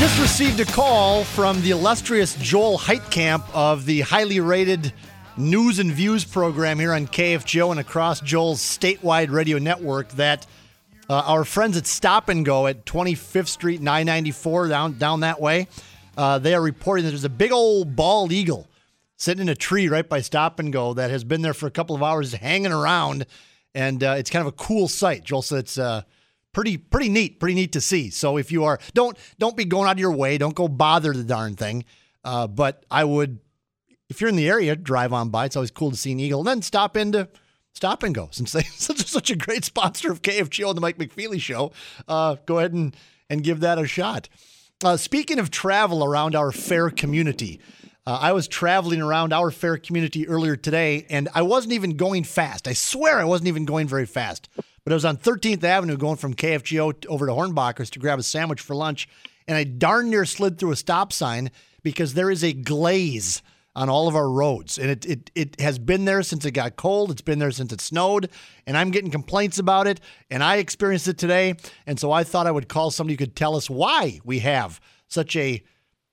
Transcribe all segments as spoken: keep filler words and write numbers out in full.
Just received a call from the illustrious Joel Heitkamp of the highly rated News and Views program here on K F G O and across Joel's statewide radio network that uh, our friends at Stop and Go at twenty-fifth Street and I ninety-four down, down that way, uh, they are reporting that there's a big old bald eagle sitting in a tree right by Stop and Go that has been there for a couple of hours hanging around, and uh, it's kind of a cool sight. Joel said it's uh, pretty pretty neat, pretty neat to see. So if you are, don't don't be going out of your way. Don't go bother the darn thing. Uh, but I would, if you're in the area, drive on by. It's always cool to see an eagle. And then stop into Stop and Go. Since they're such a great sponsor of K F G O and the Mike McFeely Show, uh, go ahead and, and give that a shot. Uh, speaking of travel around our fair community, uh, I was traveling around our fair community earlier today, and I wasn't even going fast. I swear I wasn't even going very fast. But I was on thirteenth Avenue going from K F G O over to Hornbacher's to grab a sandwich for lunch, and I darn near slid through a stop sign because there is a glaze on all of our roads. And it, it, it has been there since it got cold. It's been there since it snowed, and I'm getting complaints about it, and I experienced it today. And so I thought I would call somebody who could tell us why we have such a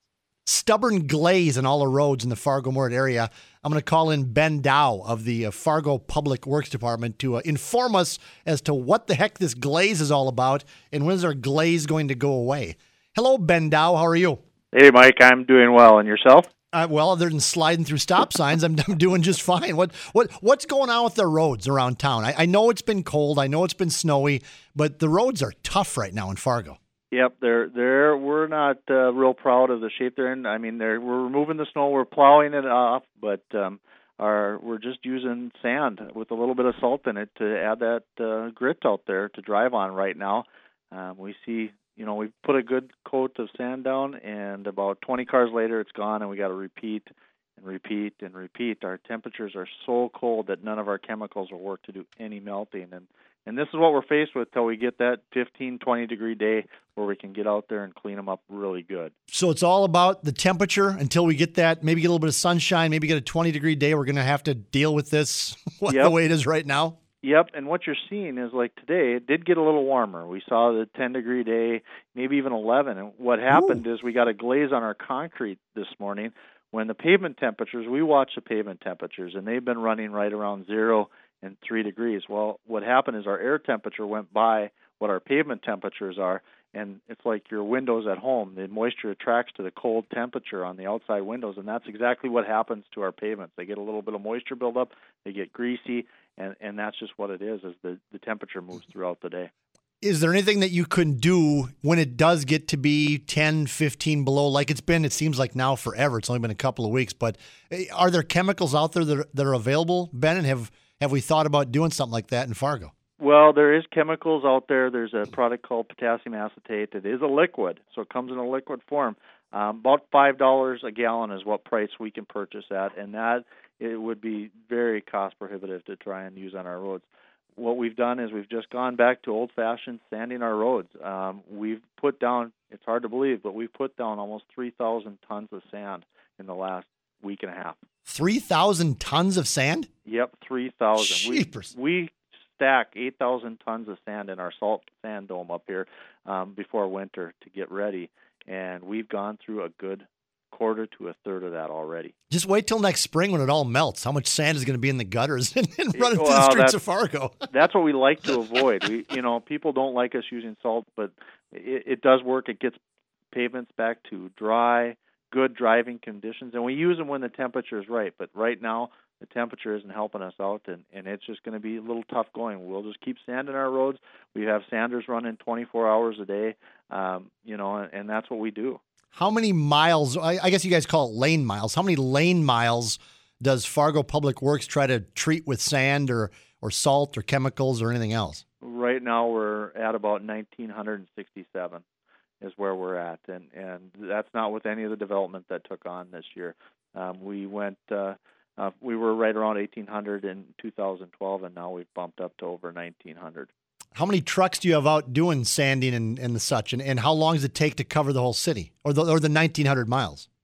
stubborn glaze in all the roads in the Fargo-Moorhead area. I'm going to call in Ben Dow of the uh, Fargo Public Works Department to uh, inform us as to what the heck this glaze is all about and when is our glaze going to go away. Hello, Ben Dow. How are you? Hey, Mike. I'm doing well. And yourself? Uh, well, other than sliding through stop signs, I'm, I'm doing just fine. What what what's going on with the roads around town? I, I know it's been cold. I know it's been snowy, but the roads are tough right now in Fargo. Yep, they're they're we're not uh, real proud of the shape they're in. I mean, they're we're removing the snow, we're plowing it off, but um, our we're just using sand with a little bit of salt in it to add that uh, grit out there to drive on right now. Um, we see, you know, we put a good coat of sand down, and about twenty cars later, it's gone, and we got to repeat and repeat and repeat. Our temperatures are so cold that none of our chemicals will work to do any melting, and And this is what we're faced with till we get that fifteen, twenty degree day where we can get out there and clean them up really good. So it's all about the temperature until we get that, maybe get a little bit of sunshine, maybe get a twenty degree day. We're going to have to deal with this yep. the way it is right now. Yep, and what you're seeing is like today, it did get a little warmer. We saw the ten degree day, maybe even eleven. And what happened Ooh. is we got a glaze on our concrete this morning. When the pavement temperatures, we watch the pavement temperatures, and they've been running right around zero and three degrees. Well, what happened is our air temperature went by what our pavement temperatures are, and it's like your windows at home. The moisture attracts to the cold temperature on the outside windows, and that's exactly what happens to our pavements. They get a little bit of moisture buildup, they get greasy, and, and that's just what it is, as the, the temperature moves throughout the day. Is there anything that you can do when it does get to be ten, fifteen below, like it's been, it seems like now forever? It's only been a couple of weeks, but are there chemicals out there that are, that are available, Ben, and have Have we thought about doing something like that in Fargo? Well, there is chemicals out there. There's a product called potassium acetate. It is a liquid, so it comes in a liquid form. Um, about five dollars a gallon is what price we can purchase at, and that it would be very cost prohibitive to try and use on our roads. What we've done is we've just gone back to old-fashioned sanding our roads. Um, we've put down, it's hard to believe, but we've put down almost three thousand tons of sand in the last week and a half. three thousand tons of sand? Yep, three thousand. Jeepers. We, we stack eight thousand tons of sand in our salt sand dome up here um, before winter to get ready, and we've gone through a good quarter to a third of that already. Just wait till next spring when it all melts. How much sand is going to be in the gutters and, and running well, through the streets of Fargo? That's what we like to avoid. We, you know, people don't like us using salt, but it, it does work. It gets pavements back to dry, good driving conditions, and we use them when the temperature is right. But right now, the temperature isn't helping us out, and, and it's just going to be a little tough going. We'll just keep sanding our roads. We have sanders running twenty-four hours a day, um, you know, and, and that's what we do. How many miles, I, I guess you guys call it lane miles, how many lane miles does Fargo Public Works try to treat with sand or, or salt or chemicals or anything else? Right now, we're at about one thousand nine hundred sixty-seven. Is where we're at, and, and that's not with any of the development that took on this year. Um, we went, uh, uh, we were right around eighteen hundred in two thousand twelve, and now we've bumped up to over nineteen hundred. How many trucks do you have out doing sanding and, and the such, and, and how long does it take to cover the whole city, or the, or the nineteen hundred miles?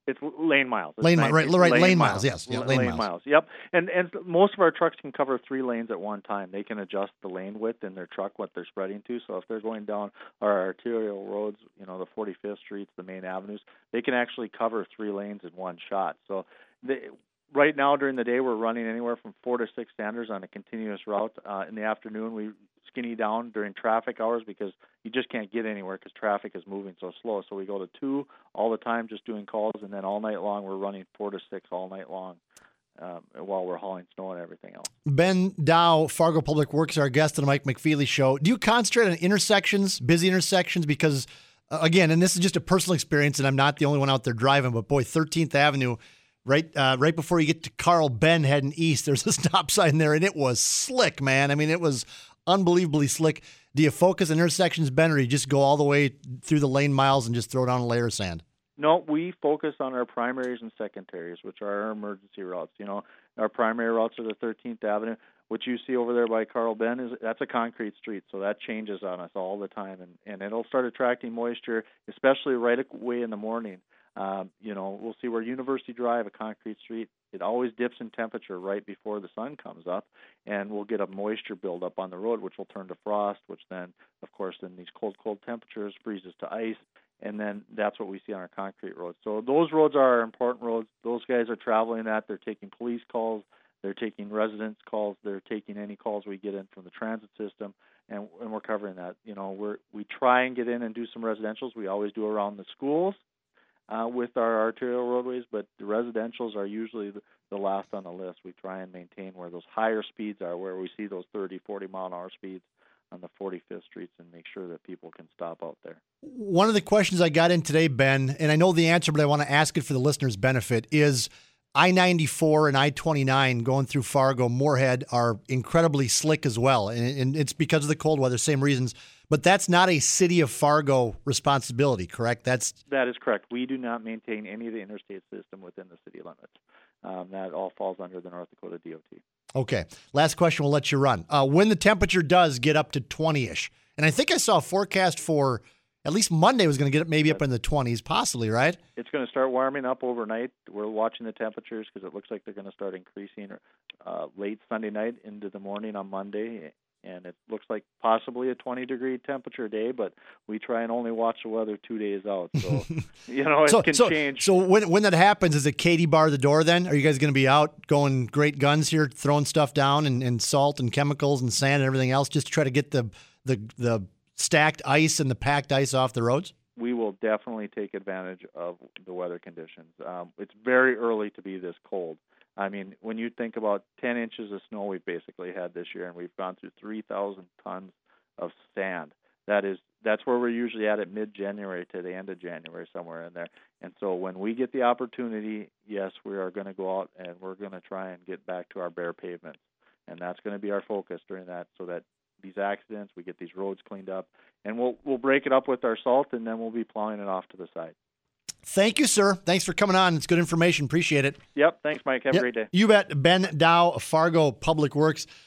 It's lane miles. It's lane, right, right, lane, lane miles. miles. Yes, yeah, lane, lane miles. miles. Yep. And and most of our trucks can cover three lanes at one time. They can adjust the lane width in their truck, what they're spreading to. So if they're going down our arterial roads, you know, the forty-fifth Streets, the main avenues, they can actually cover three lanes in one shot. So they, right now during the day, we're running anywhere from four to six standards on a continuous route. Uh, in the afternoon, we skinny down during traffic hours because you just can't get anywhere because traffic is moving so slow. So we go to two all the time just doing calls, and then all night long we're running four to six all night long um, while we're hauling snow and everything else. Ben Dow, Fargo Public Works, our guest on the Mike McFeely Show. Do you concentrate on intersections, busy intersections? Because, uh, again, and this is just a personal experience, and I'm not the only one out there driving, but boy, thirteenth Avenue, right uh, right before you get to Carl Ben heading east, there's a stop sign there, and it was slick, man. I mean, it was unbelievably slick. Do you focus on intersections, Ben, or do you just go all the way through the lane miles and just throw down a layer of sand? No, we focus on our primaries and secondaries, which are our emergency routes. You know, our primary routes are the thirteenth Avenue. What you see over there by Carl Ben is that's a concrete street, so that changes on us all the time, and, and it'll start attracting moisture, especially right away in the morning. Um, you know, we'll see where University Drive, a concrete street, it always dips in temperature right before the sun comes up, and we'll get a moisture buildup on the road, which will turn to frost, which then, of course, in these cold, cold temperatures freezes to ice, and then that's what we see on our concrete roads. So those roads are our important roads. Those guys are traveling that. They're taking police calls. They're taking residents calls. They're taking any calls we get in from the transit system, and, and we're covering that. You know, we're, we try and get in and do some residentials. We always do around the schools. Uh, with our arterial roadways, but the residentials are usually the, the last on the list. We try and maintain where those higher speeds are, where we see those thirty, forty mile an hour speeds on the forty-fifth Streets, and make sure that people can stop out there. One of the questions I got in today, Ben, and I know the answer, but I want to ask it for the listeners' benefit, is I ninety-four and I twenty-nine going through Fargo, Moorhead are incredibly slick as well, and, and it's because of the cold weather, same reasons. But that's not a city of Fargo responsibility, correct? That's that is correct. We do not maintain any of the interstate system within the city limits. Um, that all falls under the North Dakota D O T. Okay. Last question, we'll let you run. Uh, when the temperature does get up to twenty-ish, and I think I saw a forecast for at least Monday was going to get it maybe up in the twenties, possibly, right? It's going to start warming up overnight. We're watching the temperatures because it looks like they're going to start increasing uh, late Sunday night into the morning on Monday. And it looks like possibly a twenty-degree temperature day, but we try and only watch the weather two days out. So, you know, it so, can so, change. So when when that happens, is it Katie bar the door then? Are you guys going to be out going great guns here, throwing stuff down and, and salt and chemicals and sand and everything else just to try to get the, the, the stacked ice and the packed ice off the roads? We will definitely take advantage of the weather conditions. Um, it's very early to be this cold. I mean, when you think about ten inches of snow we've basically had this year, and we've gone through three thousand tons of sand, that is, that's where we're usually at at mid-January to the end of January, somewhere in there. And so when we get the opportunity, yes, we are going to go out and we're going to try and get back to our bare pavements. And that's going to be our focus during that, so that these accidents, we get these roads cleaned up, and we'll we'll break it up with our salt, and then we'll be plowing it off to the side. Thank you, sir. Thanks for coming on. It's good information. Appreciate it. Yep. Thanks, Mike. Have yep. a great day. You bet. Ben Dow, Fargo Public Works.